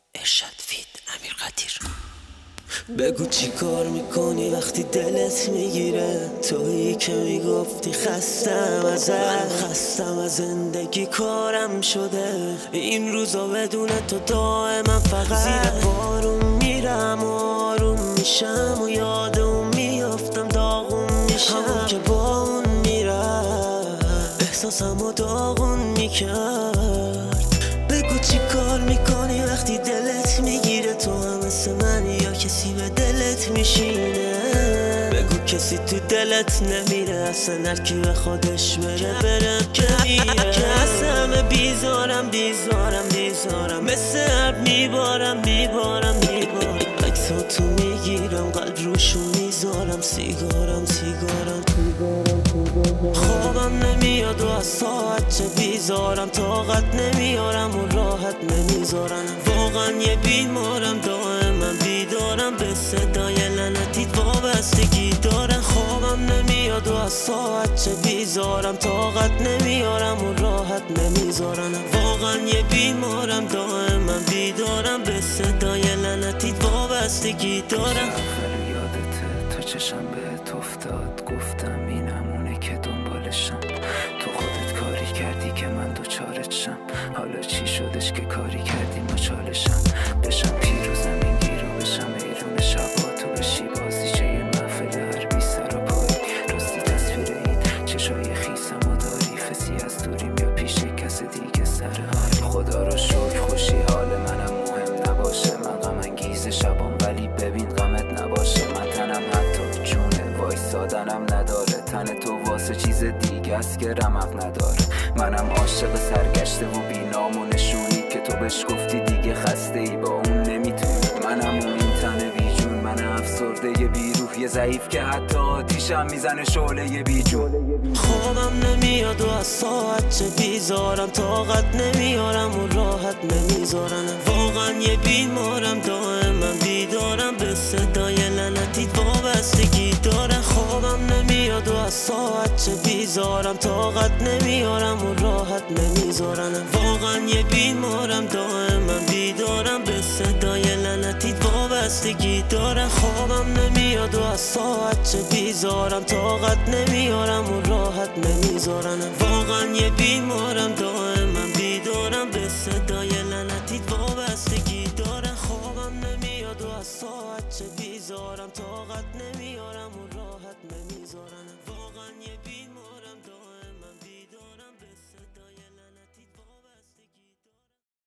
ارشاد فید امیر قدیر. بگو چی کار میکنی وقتی دلت میگیره؟ تویی که میگفتی خستم ازت، من خستم از زندگی کارم شده این روزا بدون تو دائما فقط زیر بارون میرم و آروم میشم و یاد اون میافتم داغون میشم، همون که با اون میرم احساسمو داغون میکرد. بگو چی کار میکنی وقتی دلت میگیره؟ تو هم مثل من یا کسی به دلت میشینه؟ بگو کسی تو دلت نمیره، اصلا هرکی به خودش بره که میره. که از همه بیزارم مثل عرب میبارم عکساتو میگیرم قلب روشو میذارم، سیگارم خوابم نمیاد و از ساعت چه بیزارم، طاقت نمیارم و راحت نمیذارم، واقعا یه بیمارم دائما بیدارم، به صدای لعنتیت وابستگی دارم. خوابم نمیاد و از ساعت چه بیزارم، طاقت نمیارم و راحت نمیذارم، واقعا یه بیمارم دائما بیدارم، به صدای لعنتیت وابستگی دارم. یادته تو چشم بهت افتاد، گفتم این همونه که دنبالشم، تو خودت کاری کردی که من دوچارت شم، حالا چی شدش که کاری کردی مچالشم، بشم پیر و زمین گیر و بشم ایرون شبا، تو بشی بازیچه یه محفل حربی سر و پای، راستی تصویر این چشای خیسم و داری، فسی از دوریم یا پیش کس دیگه سر حال. خدا رو شکر خوشی حال منم مهم نباشه، من غم انگیز شبام ولی ببین غمت نباشه، من تنم حتی چونه وایسادنم نداره، تن تو واسه چیز دیگه است که رمق نداره، منم عاشق سرگشته و بینام و نشونی که تو بهش گفتی دیگه خسته ای با اون نمیتونی، منم اون این تن بیجون، من افسرده بیروح یه ضعیف که حتی آتیشم میزنه شعله بیجون. خوابم نمیاد و از ساعت چه بیزارم، طاقت نمیارم و راحت نمیذارم، واقعا یه بیمارم دائما بیدارم، به صدای لعنتیت وابستگی دارم. خوابم نمیاد و از ساعت چه بیزارم، طاقت نمیارم و راحت نمیذارم، واقعا یه بیمارم دائما بیدارم، به صدای لعنتیت وابستگی دارم. خوابم نمیاد و از ساعت چه بیزارم، طاقت نمیارم و راحت نمیذارم، واقعا یه بیمارم دائما بیدارم، به صدای لعنتیت وابستگی دارم. خوابم نمیاد و از ساعت چه بیزارم، طاقت نمیارم و راحت نمیذارم.